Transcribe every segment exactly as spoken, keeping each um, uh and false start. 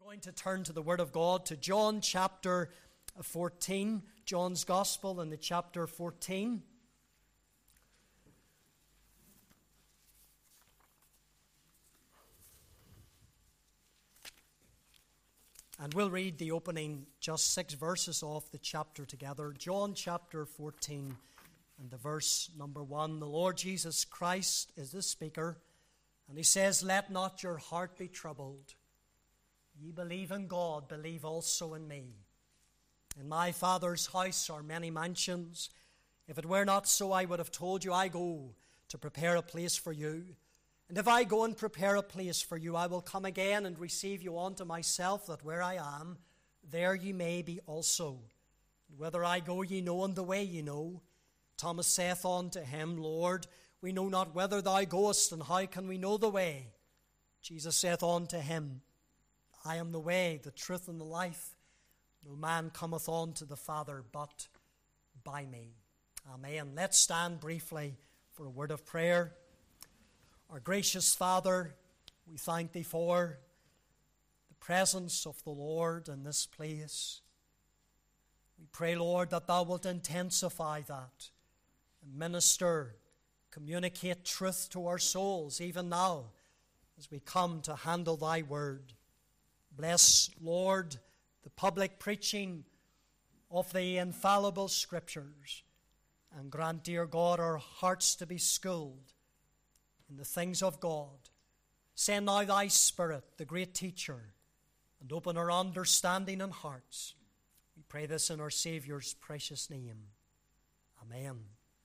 going to turn to the Word of God, to John chapter fourteen, John's Gospel in the chapter fourteen. And we'll read the opening just six verses of the chapter together. John chapter fourteen and the verse number one. The Lord Jesus Christ is the speaker, and he says, "Let not your heart be troubled. Ye believe in God, believe also in me. In my Father's house are many mansions. If it were not so, I would have told you, I go to prepare a place for you. And if I go and prepare a place for you, I will come again and receive you unto myself, that where I am, there ye may be also. And whither I go, ye know, and the way ye know." Thomas saith unto him, "Lord, we know not whither thou goest, and how can we know the way?" Jesus saith unto him, "I am the way, the truth, and the life. No man cometh unto the Father but by me." Amen. Let's stand briefly for a word of prayer. Our gracious Father, we thank Thee for the presence of the Lord in this place. We pray, Lord, that Thou wilt intensify that and minister, communicate truth to our souls, even now, as we come to handle Thy word. Bless, Lord, the public preaching of the infallible Scriptures, and grant, dear God, our hearts to be schooled in the things of God. Send now Thy Spirit, the great teacher, and open our understanding and hearts. We pray this in our Saviour's precious name. Amen.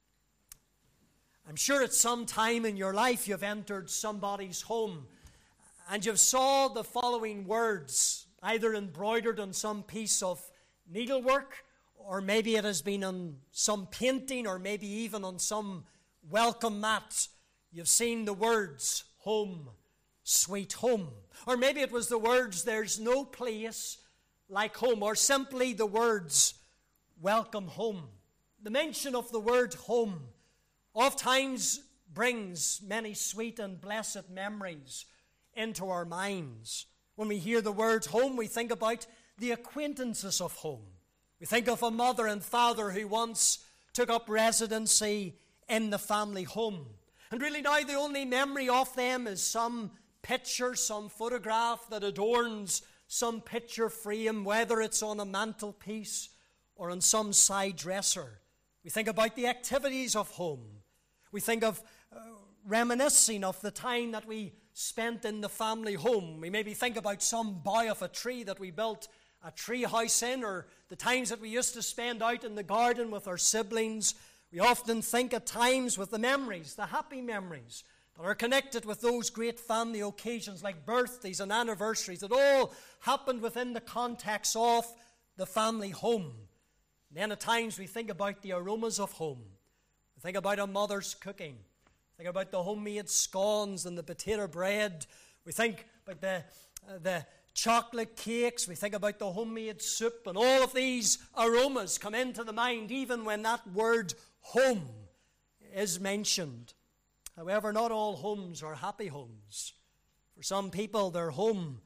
I'm sure at some time in your life you've entered somebody's home and you've saw the following words, either embroidered on some piece of needlework, or maybe it has been on some painting, or maybe even on some welcome mat. You've seen the words, "Home, sweet home." Or maybe it was the words, "There's no place like home," or simply the words, "Welcome home." The mention of the word home oftentimes brings many sweet and blessed memories into our minds. When we hear the word home, we think about the acquaintances of home. We think of a mother and father who once took up residency in the family home. And really now the only memory of them is some picture, some photograph that adorns some picture frame, whether it's on a mantelpiece or on some side dresser. We think about the activities of home. We think of uh, reminiscing of the time that we spent in the family home. We maybe think about some bough of a tree that we built a tree house in, or the times that we used to spend out in the garden with our siblings. We often think at times with the memories, the happy memories that are connected with those great family occasions like birthdays and anniversaries that all happened within the context of the family home. And then at times we think about the aromas of home. We think about a mother's cooking. Think about the homemade scones and the potato bread. We think about the, uh, the chocolate cakes. We think about the homemade soup. And all of these aromas come into the mind even when that word home is mentioned. However, not all homes are happy homes. For some people, their home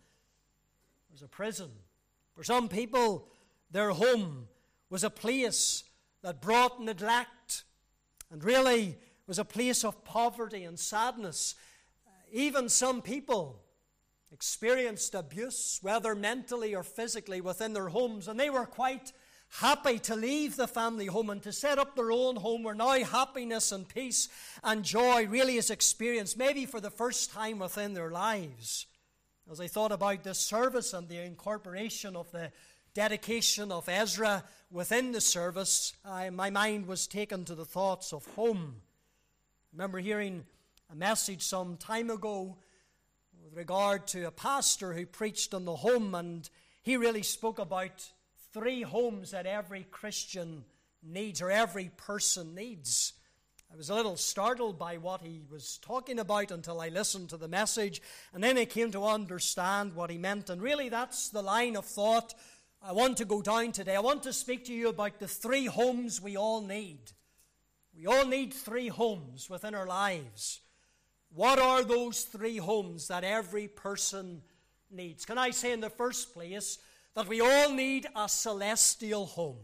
was a prison. For some people, their home was a place that brought neglect and really was a place of poverty and sadness. Even some people experienced abuse, whether mentally or physically, within their homes, and they were quite happy to leave the family home and to set up their own home, where now happiness and peace and joy really is experienced, maybe for the first time within their lives. As I thought about this service and the incorporation of the dedication of Ezra within the service, I, my mind was taken to the thoughts of home. I remember hearing a message some time ago with regard to a pastor who preached on the home, and he really spoke about three homes that every Christian needs, or every person needs. I was a little startled by what he was talking about until I listened to the message, and then I came to understand what he meant. And really that's the line of thought I want to go down today. I want to speak to you about the three homes we all need. We all need three homes within our lives. What are those three homes that every person needs. Can I say in the first place that we all need a celestial home?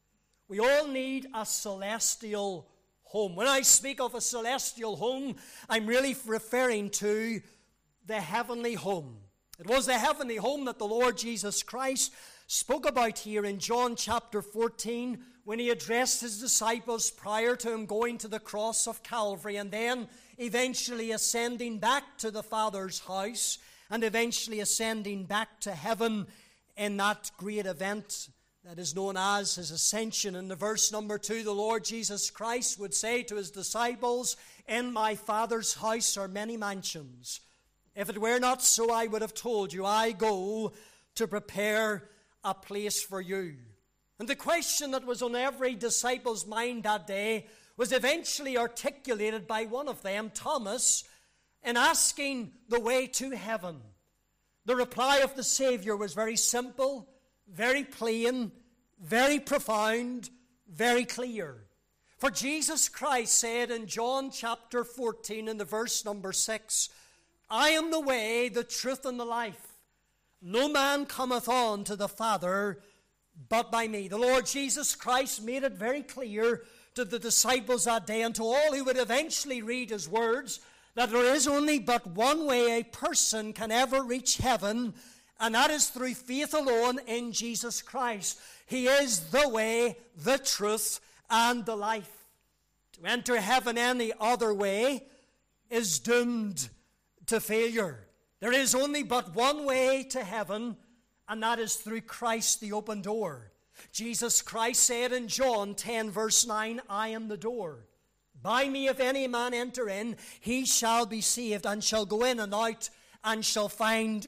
We all need a celestial home. When I speak of a celestial home, I'm really referring to the heavenly home. It was the heavenly home that the Lord Jesus Christ spoke about here in John chapter fourteen when he addressed his disciples prior to him going to the cross of Calvary and then eventually ascending back to the Father's house and eventually ascending back to heaven in that great event that is known as his ascension. In the verse number two, the Lord Jesus Christ would say to his disciples, "In my Father's house are many mansions. If it were not so, I would have told you, I go to prepare a place for you." And the question that was on every disciple's mind that day was eventually articulated by one of them, Thomas, in asking the way to heaven. The reply of the Savior was very simple, very plain, very profound, very clear. For Jesus Christ said in John chapter fourteen in the verse number six, "I am the way, the truth, and the life. No man cometh on to the Father but by me." The Lord Jesus Christ made it very clear to the disciples that day and to all who would eventually read his words that there is only but one way a person can ever reach heaven, and that is through faith alone in Jesus Christ. He is the way, the truth, and the life. To enter heaven any other way is doomed to failure. There is only but one way to heaven, and that is through Christ, the open door. Jesus Christ said in John ten verse nine, "I am the door. By me if any man enter in, he shall be saved, and shall go in and out, and shall find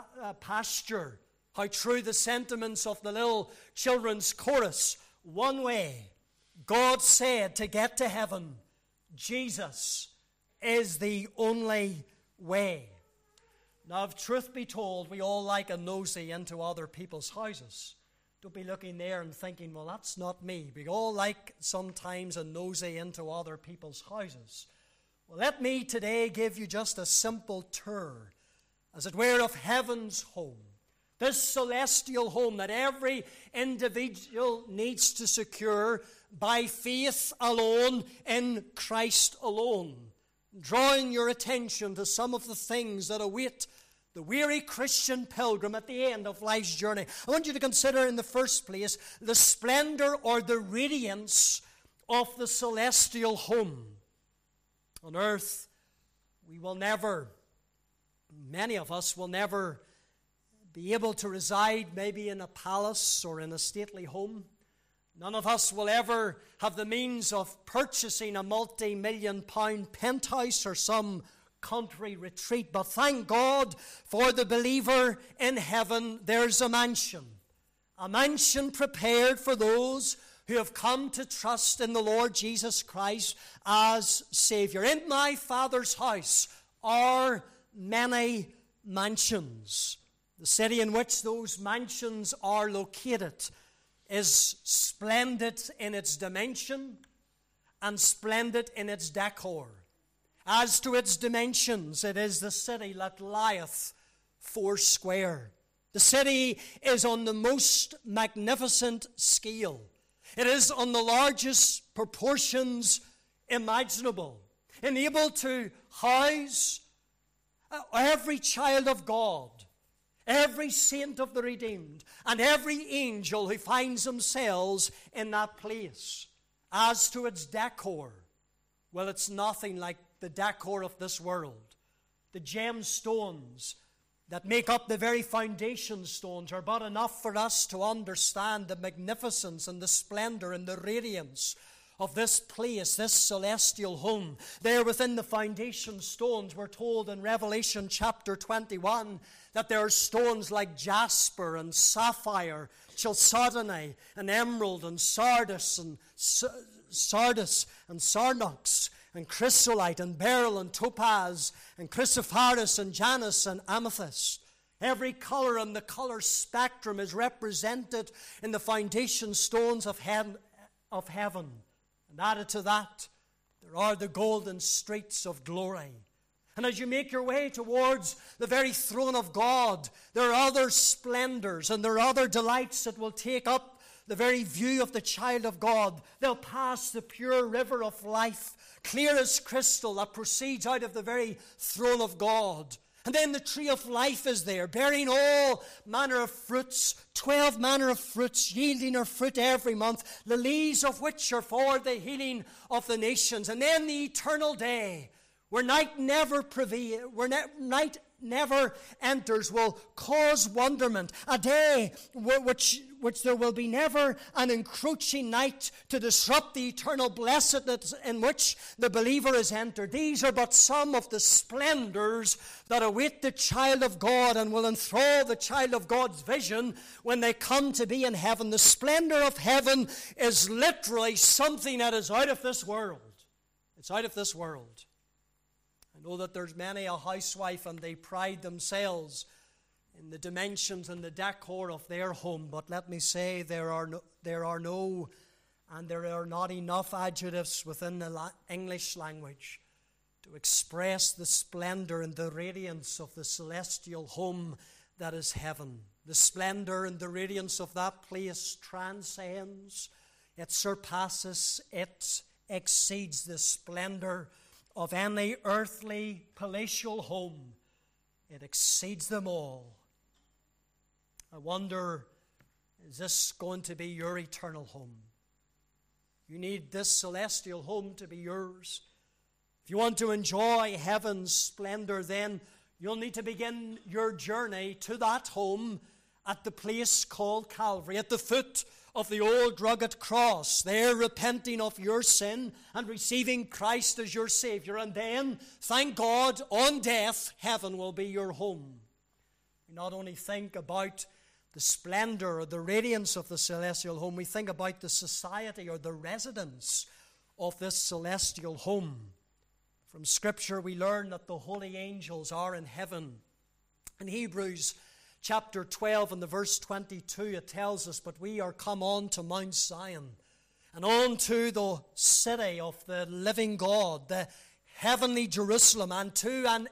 pasture." How true the sentiments of the little children's chorus. One way, God said, to get to heaven, Jesus is the only way. Now, if truth be told, we all like a nosy into other people's houses. Don't be looking there and thinking, well, that's not me. We all like sometimes a nosy into other people's houses. Well, let me today give you just a simple tour, as it were, of heaven's home. This celestial home that every individual needs to secure by faith alone in Christ alone. Drawing your attention to some of the things that await the weary Christian pilgrim at the end of life's journey. I want you to consider in the first place the splendor or the radiance of the celestial home. On earth, we will never, many of us will never be able to reside maybe in a palace or in a stately home. None of us will ever have the means of purchasing a multi-million pound penthouse or some country retreat. But thank God for the believer in heaven, there's a mansion. A mansion prepared for those who have come to trust in the Lord Jesus Christ as Savior. In my Father's house are many mansions. The city in which those mansions are located is splendid in its dimension and splendid in its decor. As to its dimensions, it is the city that lieth foursquare. The city is on the most magnificent scale. It is on the largest proportions imaginable, and able to house every child of God, every saint of the redeemed, and every angel who finds themselves in that place. As to its decor, well, it's nothing like the decor of this world. The gemstones that make up the very foundation stones are but enough for us to understand the magnificence and the splendor and the radiance of this place, this celestial home. There within the foundation stones, we're told in Revelation chapter twenty-one that there are stones like jasper and sapphire, chalcedony and emerald and sardis and sardis and sardonyx and chrysolite and beryl and topaz and chrysoprasus and janus and amethyst. Every color in the color spectrum is represented in the foundation stones of heaven. Of heaven. And added to that, there are the golden streets of glory. And as you make your way towards the very throne of God, there are other splendors and there are other delights that will take up the very view of the child of God. They'll pass the pure river of life, clear as crystal, that proceeds out of the very throne of God. And then the tree of life is there, bearing all manner of fruits, twelve manner of fruits, yielding her fruit every month, the leaves of which are for the healing of the nations. And then the eternal day, where night never prevail, where ne- night never enters, will cause wonderment. A day which, which there will be never an encroaching night to disrupt the eternal blessedness in which the believer is entered. These are but some of the splendors that await the child of God and will enthrall the child of God's vision when they come to be in heaven. The splendor of heaven is literally something that is out of this world. It's out of this world. I know that there's many a housewife and they pride themselves in the dimensions and the decor of their home. But let me say, there are no, there are no and there are not enough adjectives within the la- English language to express the splendor and the radiance of the celestial home that is heaven. The splendor and the radiance of that place transcends, it surpasses, it exceeds the splendor of any earthly palatial home. It exceeds them all. I wonder, is this going to be your eternal home? You need this celestial home to be yours. If you want to enjoy heaven's splendor, then you'll need to begin your journey to that home at the place called Calvary, at the foot of the old rugged cross, there repenting of your sin and receiving Christ as your Savior. And then, thank God, on death, heaven will be your home. We not only think about the splendor or the radiance of the celestial home, we think about the society or the residence of this celestial home. From Scripture, we learn that the holy angels are in heaven. In Hebrews chapter twelve and the verse twenty-two, it tells us, but we are come on to Mount Zion and on to the city of the living God, the heavenly Jerusalem, and to an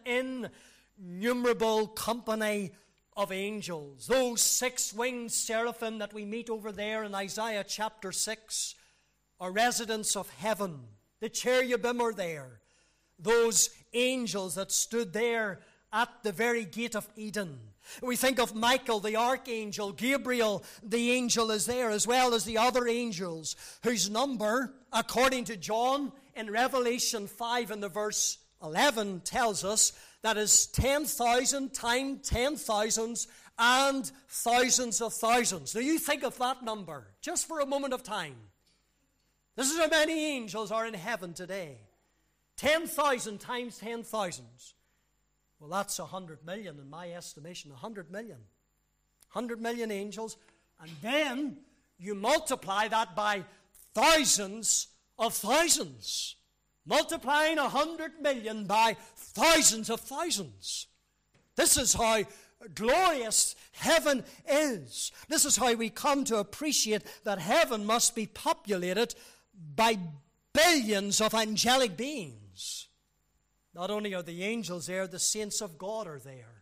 innumerable company of angels. Those six-winged seraphim that we meet over there in Isaiah chapter six are residents of heaven. The cherubim are there. Those angels that stood there at the very gate of Eden. We think of Michael, the archangel, Gabriel, the angel is there, as well as the other angels, whose number, according to John, in Revelation five and the verse eleven, tells us that is ten thousand times ten thousands and thousands of thousands. Now you think of that number, just for a moment of time. This is how many angels are in heaven today. ten thousand times ten thousands. Well, that's a hundred million in my estimation, a hundred million. Hundred million angels. And then you multiply that by thousands of thousands. Multiplying a hundred million by thousands of thousands. This is how glorious heaven is. This is how we come to appreciate that heaven must be populated by billions of angelic beings. Not only are the angels there, the saints of God are there.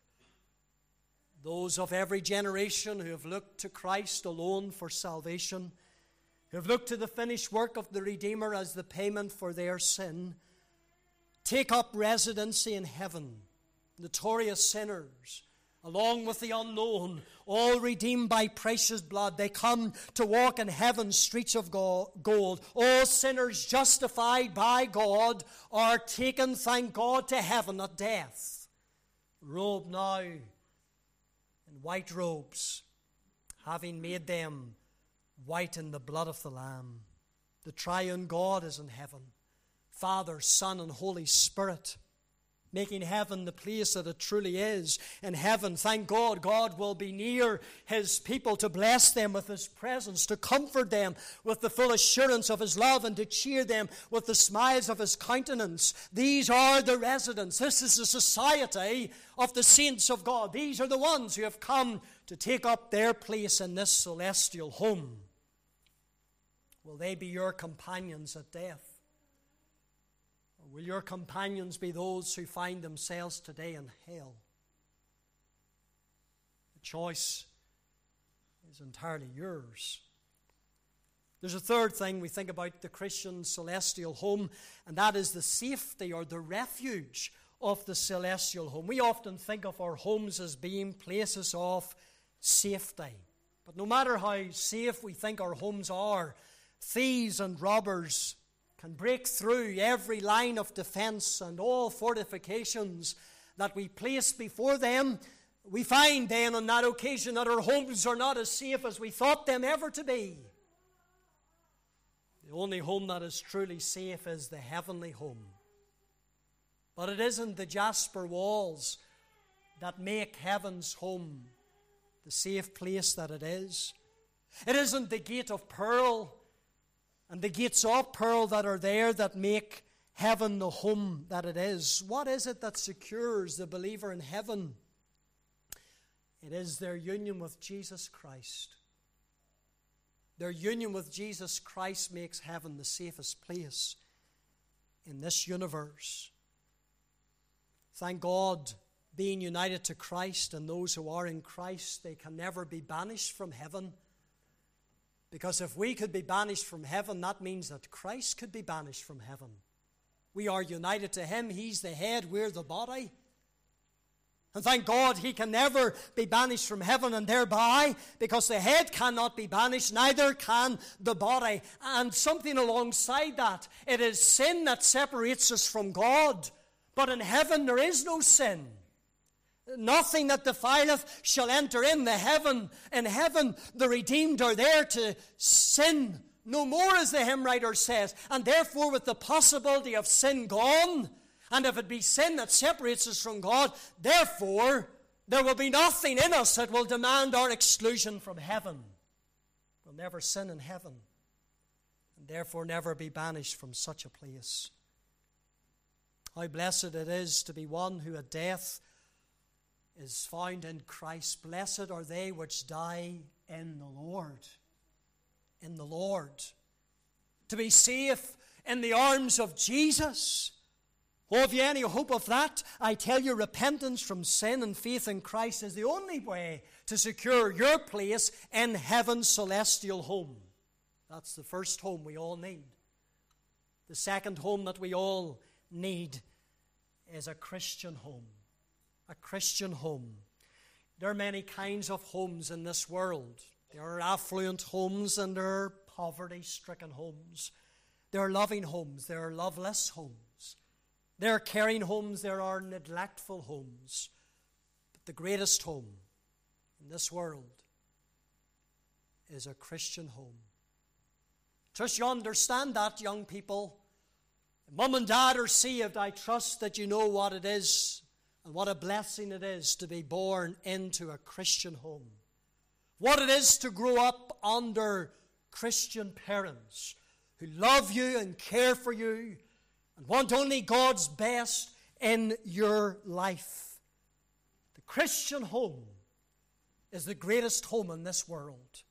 Those of every generation who have looked to Christ alone for salvation, who have looked to the finished work of the Redeemer as the payment for their sin, take up residency in heaven. Notorious sinners, along with the unknown, all redeemed by precious blood. They come to walk in heaven's streets of gold. All sinners justified by God are taken, thank God, to heaven at death, robed now in white robes, having made them white in the blood of the Lamb. The triune God is in heaven, Father, Son, and Holy Spirit, making heaven the place that it truly is. In heaven, thank God, God will be near His people to bless them with His presence, to comfort them with the full assurance of His love, and to cheer them with the smiles of His countenance. These are the residents. This is the society of the saints of God. These are the ones who have come to take up their place in this celestial home. Will they be your companions at death? Or will your companions be those who find themselves today in hell? The choice is entirely yours. There's a third thing we think about the Christian celestial home, and that is the safety or the refuge of the celestial home. We often think of our homes as being places of safety. But no matter how safe we think our homes are, thieves and robbers can break through every line of defense and all fortifications that we place before them. We find then on that occasion that our homes are not as safe as we thought them ever to be. The only home that is truly safe is the heavenly home. But it isn't the jasper walls that make heaven's home the safe place that it is. It isn't the gate of pearl and the gates of pearl that are there that make heaven the home that it is. What is it that secures the believer in heaven? It is their union with Jesus Christ. Their union with Jesus Christ makes heaven the safest place in this universe. Thank God, being united to Christ, and those who are in Christ, they can never be banished from heaven. Because if we could be banished from heaven, that means that Christ could be banished from heaven. We are united to Him. He's the head, we're the body. And thank God He can never be banished from heaven, and thereby, because the head cannot be banished, neither can the body. And something alongside that, it is sin that separates us from God. But in heaven there is no sin. Nothing that defileth shall enter in the heaven. In heaven the redeemed are there to sin no more, as the hymn writer says. And therefore, with the possibility of sin gone, and if it be sin that separates us from God, therefore there will be nothing in us that will demand our exclusion from heaven. We'll never sin in heaven, and therefore never be banished from such a place. How blessed it is to be one who at death is found in Christ. Blessed are they which die in the Lord. In the Lord. To be safe in the arms of Jesus. Oh, have you any hope of that? I tell you, repentance from sin and faith in Christ is the only way to secure your place in heaven's celestial home. That's the first home we all need. The second home that we all need is a Christian home. A Christian home. There are many kinds of homes in this world. There are affluent homes and there are poverty-stricken homes. There are loving homes. There are loveless homes. There are caring homes. There are neglectful homes. But the greatest home in this world is a Christian home. Trust you understand that, young people. If Mum and Dad are saved, I trust that you know what it is and what a blessing it is to be born into a Christian home. What it is to grow up under Christian parents who love you and care for you and want only God's best in your life. The Christian home is the greatest home in this world.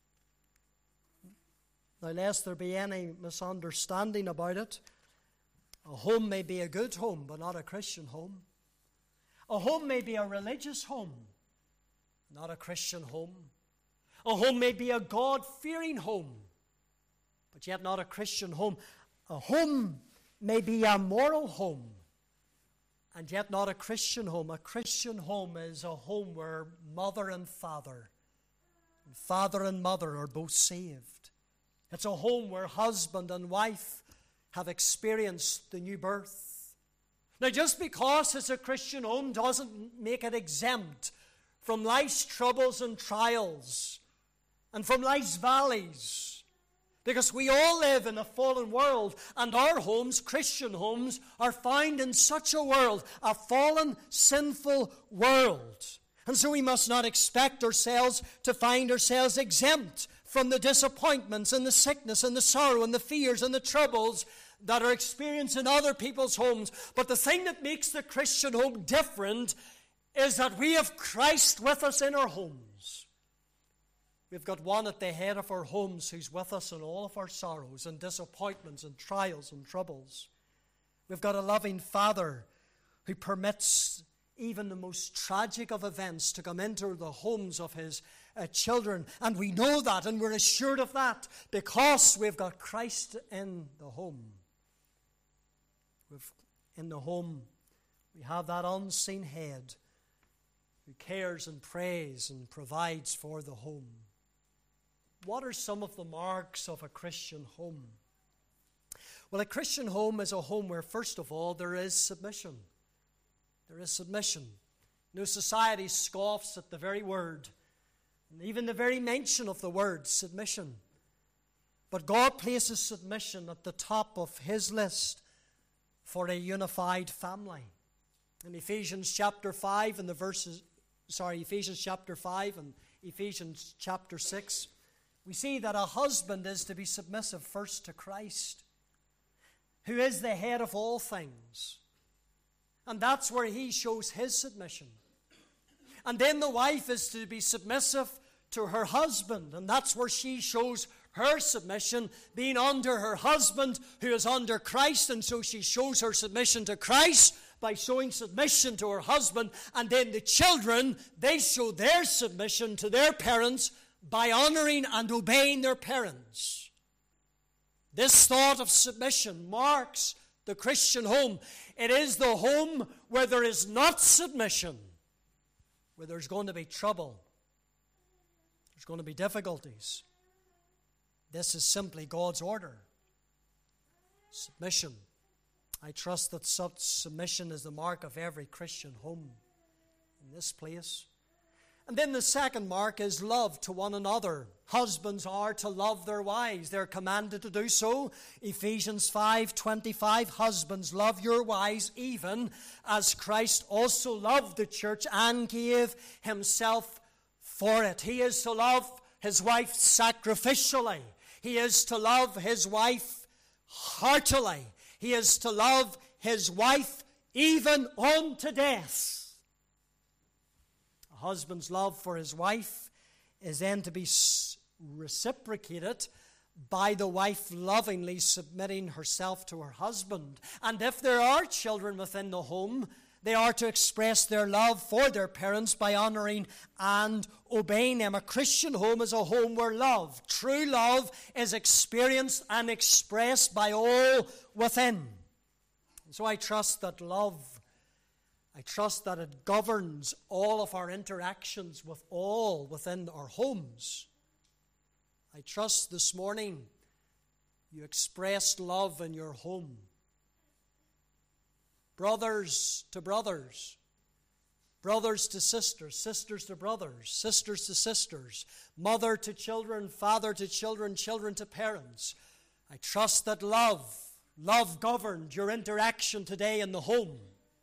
Now, lest there be any misunderstanding about it, a home may be a good home, but not a Christian home. A home may be a religious home, not a Christian home. A home may be a God-fearing home, but yet not a Christian home. A home may be a moral home, and yet not a Christian home. A Christian home is a home where mother and father, and father and mother are both saved. It's a home where husband and wife have experienced the new birth. Now, just because it's a Christian home doesn't make it exempt from life's troubles and trials and from life's valleys. Because we all live in a fallen world, and our homes, Christian homes, are found in such a world, a fallen, sinful world. And so we must not expect ourselves to find ourselves exempt from the disappointments and the sickness and the sorrow and the fears and the troubles that are experienced in other people's homes. But the thing that makes the Christian home different is that we have Christ with us in our homes. We've got one at the head of our homes who's with us in all of our sorrows and disappointments and trials and troubles. We've got a loving Father who permits even the most tragic of events to come into the homes of his uh, children. And we know that, and we're assured of that because we've got Christ in the home. We've, in the home, we have that unseen head who cares and prays and provides for the home. What are some of the marks of a Christian home? Well, a Christian home is a home where, first of all, there is submission. There is submission. No society scoffs at the very word, and even the very mention of the word submission. But God places submission at the top of his list for a unified family. In Ephesians chapter five and the verses, sorry, Ephesians chapter five and Ephesians chapter six, we see that a husband is to be submissive first to Christ, who is the head of all things. And that's where he shows his submission. And then the wife is to be submissive to her husband, and that's where she shows her submission, being under her husband who is under Christ, and so she shows her submission to Christ by showing submission to her husband. And then the children, they show their submission to their parents by honoring and obeying their parents. This thought of submission marks the Christian home. It is the home where there is not submission, where there's going to be trouble. There's going to be difficulties. This is simply God's order. Submission. I trust that such submission is the mark of every Christian home in this place. And then the second mark is love to one another. Husbands are to love their wives. They're commanded to do so. Ephesians five twenty-five, husbands, love your wives even as Christ also loved the church and gave himself for it. He is to love his wife sacrificially. He is to love his wife heartily. He is to love his wife even unto death. A husband's love for his wife is then to be reciprocated by the wife lovingly submitting herself to her husband. And if there are children within the home, they are to express their love for their parents by honoring and obeying them. A Christian home is a home where love, true love, is experienced and expressed by all within. And so I trust that love I trust that it governs all of our interactions with all within our homes. I trust this morning you expressed love in your home. Brothers to brothers, brothers to sisters, sisters to brothers, sisters to sisters, mother to children, father to children, children to parents. I trust that love, love governed your interaction today in the home.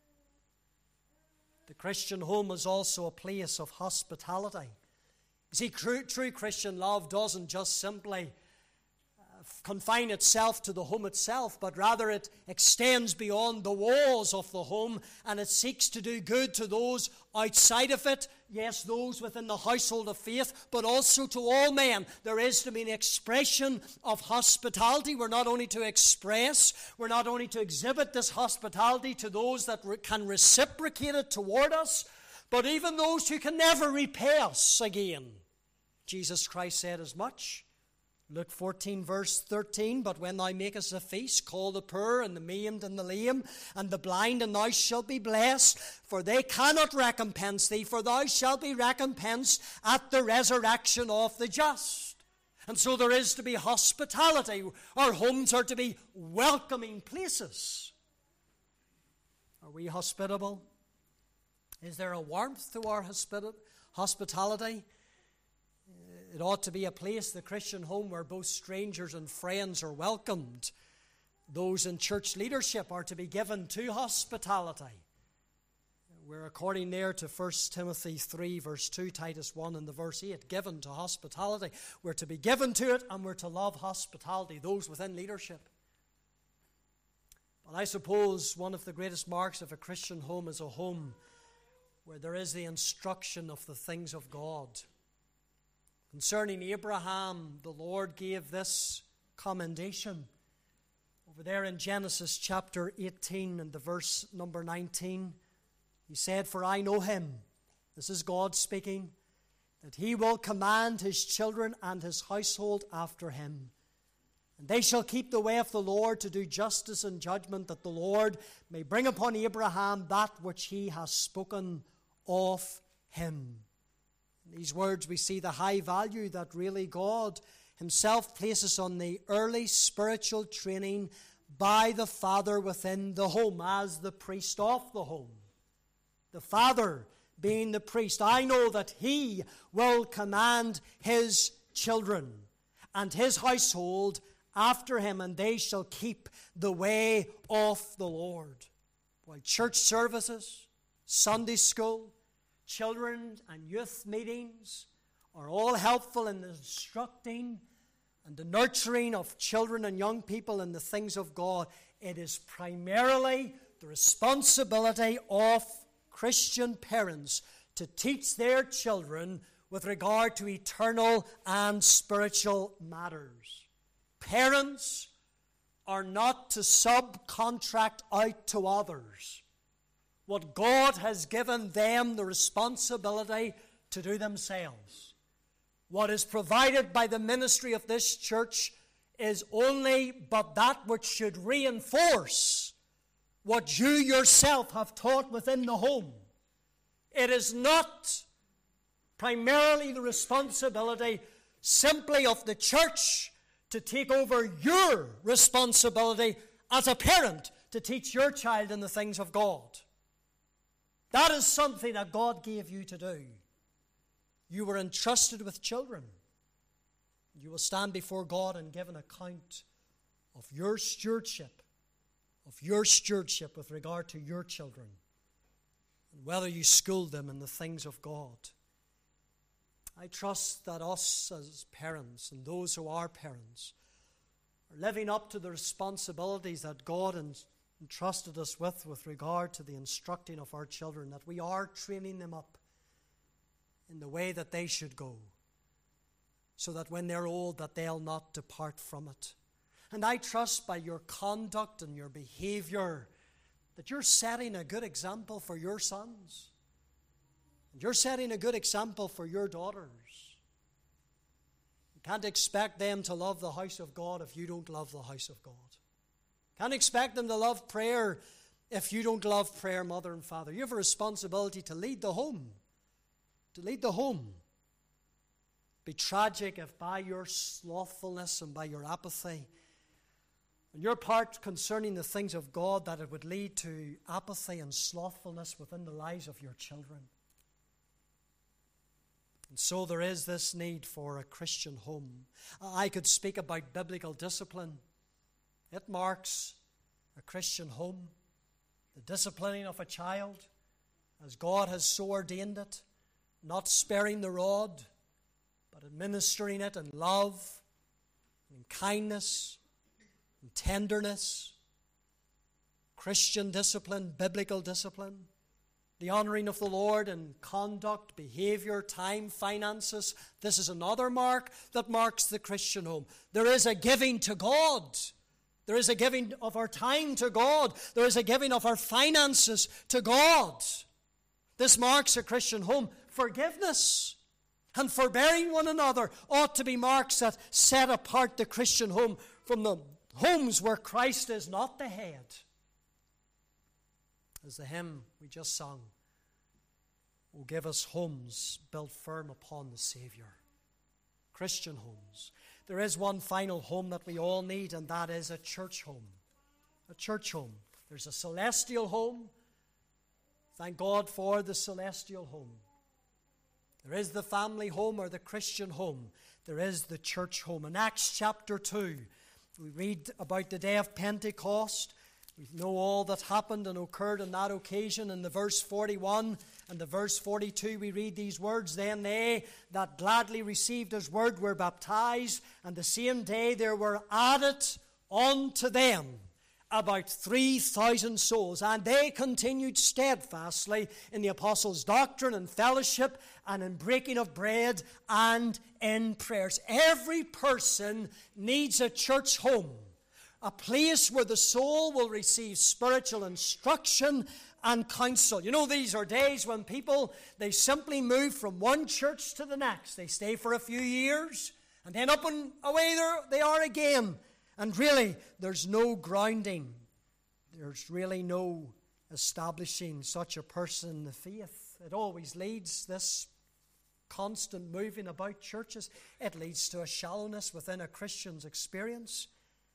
The Christian home is also a place of hospitality. You see, true, true Christian love doesn't just simply uh, confine itself to the home itself, but rather it extends beyond the walls of the home, and it seeks to do good to those outside of it, yes, those within the household of faith, but also to all men. There is to be an expression of hospitality. We're not only to express, we're not only to exhibit this hospitality to those that re- can reciprocate it toward us, but even those who can never repay us again. Jesus Christ said as much. Luke fourteen, verse thirteen, but when thou makest a feast, call the poor and the maimed and the lame and the blind, and thou shalt be blessed, for they cannot recompense thee, for thou shalt be recompensed at the resurrection of the just. And so there is to be hospitality. Our homes are to be welcoming places. Are we hospitable? Is there a warmth to our hospita- hospitality? It ought to be a place, the Christian home, where both strangers and friends are welcomed. Those in church leadership are to be given to hospitality. We're according there to First Timothy three, verse two, Titus one, and the verse eight, given to hospitality. We're to be given to it, and we're to love hospitality, those within leadership. But I suppose one of the greatest marks of a Christian home is a home where there is the instruction of the things of God. Concerning Abraham, the Lord gave this commendation. Over there in Genesis chapter eighteen and the verse number nineteen, he said, "For I know him," this is God speaking, "that he will command his children and his household after him. And they shall keep the way of the Lord to do justice and judgment, that the Lord may bring upon Abraham that which he has spoken of him." In these words we see the high value that really God himself places on the early spiritual training by the father within the home as the priest of the home. The father being the priest, I know that he will command his children and his household after him, and they shall keep the way of the Lord. While church services, Sunday school, children and youth meetings are all helpful in the instructing and the nurturing of children and young people in the things of God, it is primarily the responsibility of Christian parents to teach their children with regard to eternal and spiritual matters. Parents are not to subcontract out to others what God has given them the responsibility to do themselves. What is provided by the ministry of this church is only but that which should reinforce what you yourself have taught within the home. It is not primarily the responsibility simply of the church to take over your responsibility as a parent to teach your child in the things of God. That is something that God gave you to do. You were entrusted with children. You will stand before God and give an account of your stewardship, of your stewardship with regard to your children, and whether you schooled them in the things of God. I trust that us as parents and those who are parents are living up to the responsibilities that God entrusted us with with regard to the instructing of our children, that we are training them up in the way that they should go, so that when they're old that they'll not depart from it. And I trust by your conduct and your behavior that you're setting a good example for your sons. And you're setting a good example for your daughters. You can't expect them to love the house of God if you don't love the house of God. Can't expect them to love prayer if you don't love prayer, mother and father. You have a responsibility to lead the home. To lead the home. Be tragic if by your slothfulness and by your apathy and your part concerning the things of God, that it would lead to apathy and slothfulness within the lives of your children. And so there is this need for a Christian home. I could speak about biblical discipline. It marks a Christian home, the disciplining of a child as God has so ordained it, not sparing the rod, but administering it in love, in kindness, in tenderness. Christian discipline, biblical discipline, the honoring of the Lord in conduct, behavior, time, finances. This is another mark that marks the Christian home. There is a giving to God. There is a giving of our time to God. There is a giving of our finances to God. This marks a Christian home. Forgiveness and forbearing one another ought to be marks that set apart the Christian home from the homes where Christ is not the head. As the hymn we just sung, "Oh, give us homes built firm upon the Savior." Christian homes. There is one final home that we all need, and that is a church home. A church home. There's a celestial home. Thank God for the celestial home. There is the family home or the Christian home. There is the church home. In Acts chapter two, we read about the day of Pentecost. We know all that happened and occurred on that occasion. In the verse forty-one and the verse forty-two, we read these words, "Then they that gladly received his word were baptized, and the same day there were added unto them about three thousand souls. And they continued steadfastly in the apostles' doctrine and fellowship, and in breaking of bread and in prayers." Every person needs a church home. a place where the soul will receive spiritual instruction and counsel. You know, these are days when people, they simply move from one church to the next. They stay for a few years, and then up and away they are again. And really, there's no grounding. There's really no establishing such a person in the faith. It always leads, this constant moving about churches, it leads to a shallowness within a Christian's experience.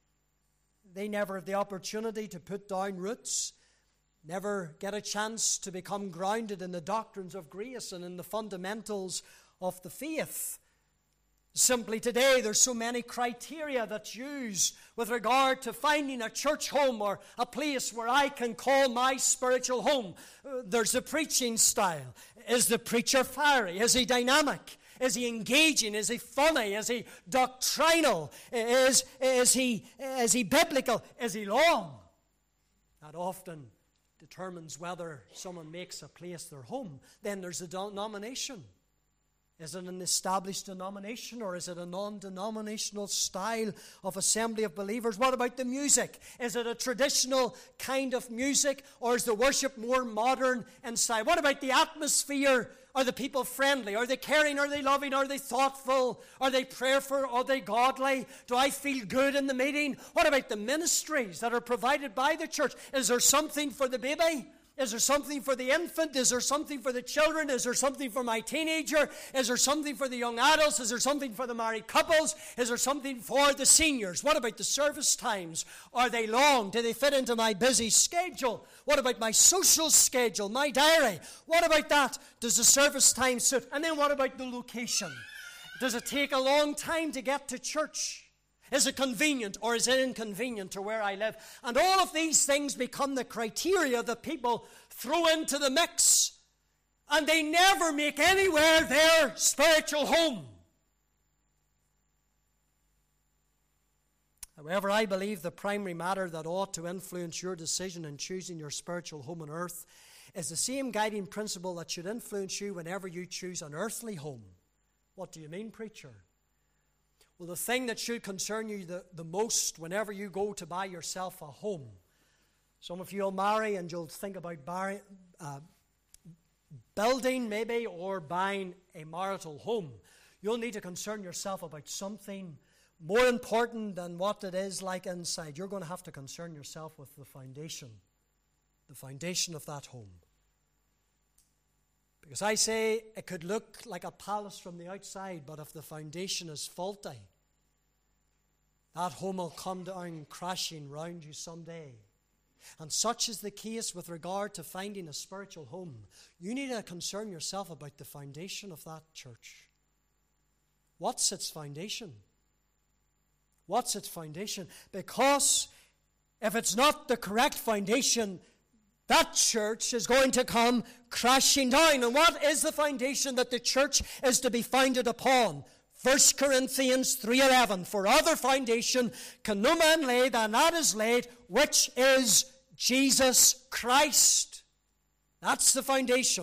They never have the opportunity to put down roots, never get a chance to become grounded in the doctrines of grace and in the fundamentals of the faith. Simply today, there's so many criteria that's used with regard to finding a church home or a place where I can call my spiritual home. Uh, there's the preaching style. Is the preacher fiery? Is he dynamic? Is he engaging? Is he funny? Is he doctrinal? Is, is, he, is he biblical? Is he long? That often determines whether someone makes a place their home. Then there's a denomination. Is it an established denomination, or is it a non-denominational style of assembly of believers? What about the music? Is it a traditional kind of music, or is the worship more modern in style? What about the atmosphere? Are the people friendly? Are they caring? Are they loving? Are they thoughtful? Are they prayerful? Are they godly? Do I feel good in the meeting? What about the ministries that are provided by the church? Is there something for the baby? Is there something for the infant? Is there something for the children? Is there something for my teenager? Is there something for the young adults? Is there something for the married couples? Is there something for the seniors? What about the service times? Are they long? Do they fit into my busy schedule? What about my social schedule, my diary? What about that? Does the service time suit? And then what about the location? Does it take a long time to get to church? Is it convenient, or is it inconvenient to where I live? And all of these things become the criteria that people throw into the mix. And they never make anywhere their spiritual home. However, I believe the primary matter that ought to influence your decision in choosing your spiritual home on earth is the same guiding principle that should influence you whenever you choose an earthly home. What do you mean, preacher? Well, the thing that should concern you the, the most whenever you go to buy yourself a home. Some of you will marry and you'll think about bar, uh, building maybe or buying a marital home. You'll need to concern yourself about something more important than what it is like inside. You're going to have to concern yourself with the foundation, the foundation of that home. Because I say it could look like a palace from the outside, but if the foundation is faulty, that home will come down crashing round you someday. And such is the case with regard to finding a spiritual home. You need to concern yourself about the foundation of that church. What's its foundation? What's its foundation? Because if it's not the correct foundation, that church is going to come crashing down. And what is the foundation that the church is to be founded upon? First Corinthians three eleven, for other foundation can no man lay than that is laid, which is Jesus Christ. That's the foundation.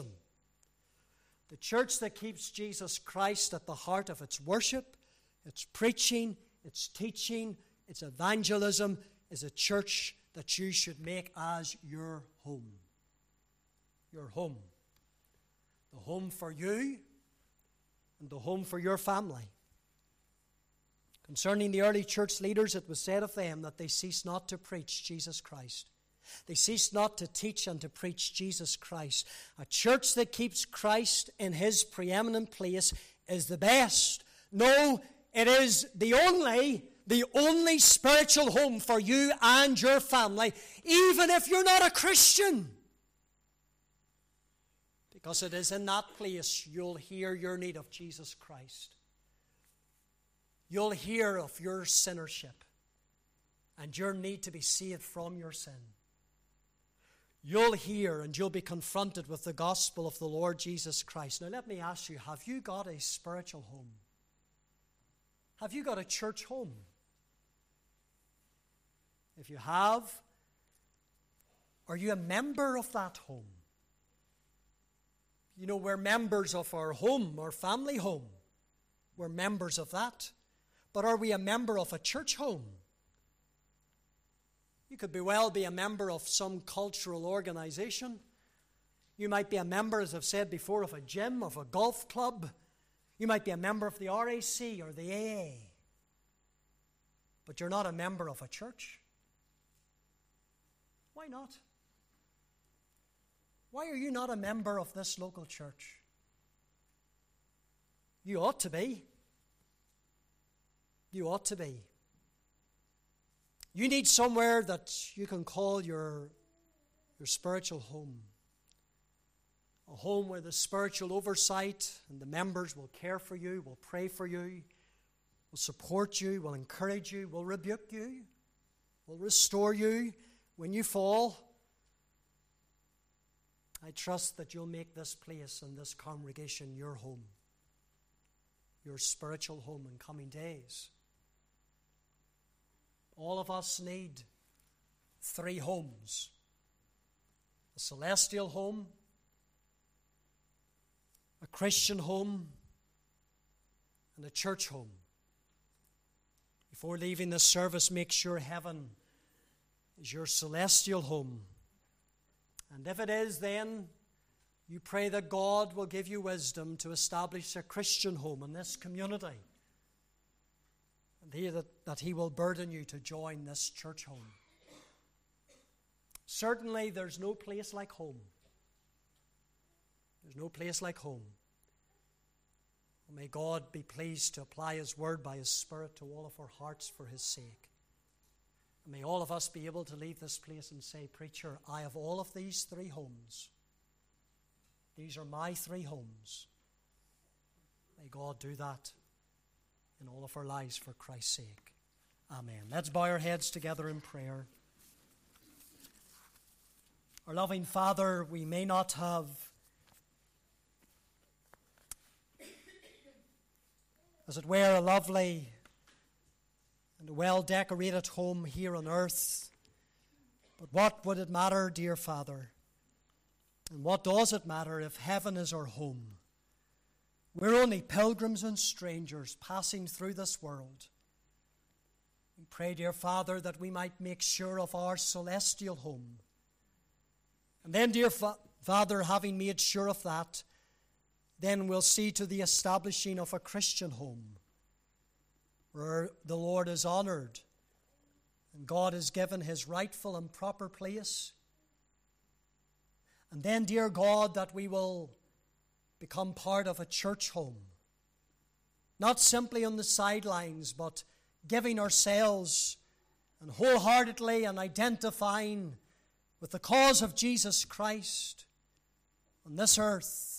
The church that keeps Jesus Christ at the heart of its worship, its preaching, its teaching, its evangelism, is a church that you should make as your home. Your home. The home for you and the home for your family. Concerning the early church leaders, it was said of them that they ceased not to preach Jesus Christ. They ceased not to teach and to preach Jesus Christ. A church that keeps Christ in his preeminent place is the best. No, it is the only The only spiritual home for you and your family, even if you're not a Christian. Because it is in that place you'll hear your need of Jesus Christ. You'll hear of your sinnership and your need to be saved from your sin. You'll hear and you'll be confronted with the gospel of the Lord Jesus Christ. Now let me ask you, have you got a spiritual home? Have you got a church home? If you have, are you a member of that home? You know, we're members of our home, our family home. We're members of that. But are we a member of a church home? You could be well be a member of some cultural organization. You might be a member, as I've said before, of a gym, of a golf club. You might be a member of the R A C or the A A. But you're not a member of a church. Why not? Why are you not a member of this local church? You ought to be. You ought to be. You need somewhere that you can call your, your spiritual home. A home where the spiritual oversight and the members will care for you, will pray for you, will support you, will encourage you, will rebuke you, will restore you when you fall. I trust that you'll make this place and this congregation your home, your spiritual home in coming days. All of us need three homes: a celestial home, a Christian home, and a church home. Before leaving this service, make sure heaven is your celestial home. And if it is, then you pray that God will give you wisdom to establish a Christian home in this community. And he, that, that He will burden you to join this church home. Certainly, there's no place like home. There's no place like home. May God be pleased to apply His word by His Spirit to all of our hearts for His sake. And may all of us be able to leave this place and say, "Preacher, I have all of these three homes. These are my three homes." May God do that in all of our lives for Christ's sake. Amen. Let's bow our heads together in prayer. Our loving Father, we may not have as it were a lovely and a well-decorated home here on earth. But what would it matter, dear Father? And what does it matter if heaven is our home? We're only pilgrims and strangers passing through this world. We pray, dear Father, that we might make sure of our celestial home. And then, dear Fa- Father, having made sure of that, then we'll see to the establishing of a Christian home where the Lord is honored and God is given His rightful and proper place. And then, dear God, that we will become part of a church home, not simply on the sidelines, but giving ourselves and wholeheartedly and identifying with the cause of Jesus Christ on this earth.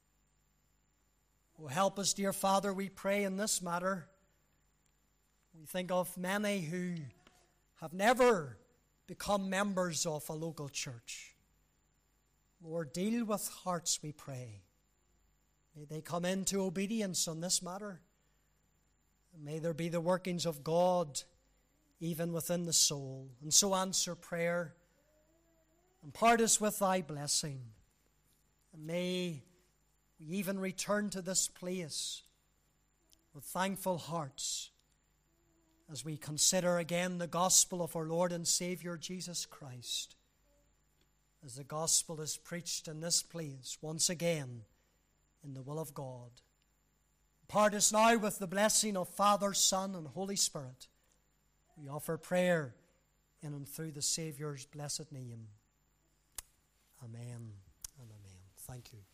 Oh, help us, dear Father, we pray in this matter. We think of many who have never become members of a local church. Lord, deal with hearts, we pray. May they come into obedience on this matter. And may there be the workings of God even within the soul. And so answer prayer and part us with Thy blessing. And may we even return to this place with thankful hearts as we consider again the gospel of our Lord and Savior Jesus Christ, as the gospel is preached in this place once again in the will of God. Part us now with the blessing of Father, Son, and Holy Spirit. We offer prayer in and through the Saviour's blessed name. Amen and amen. Thank you.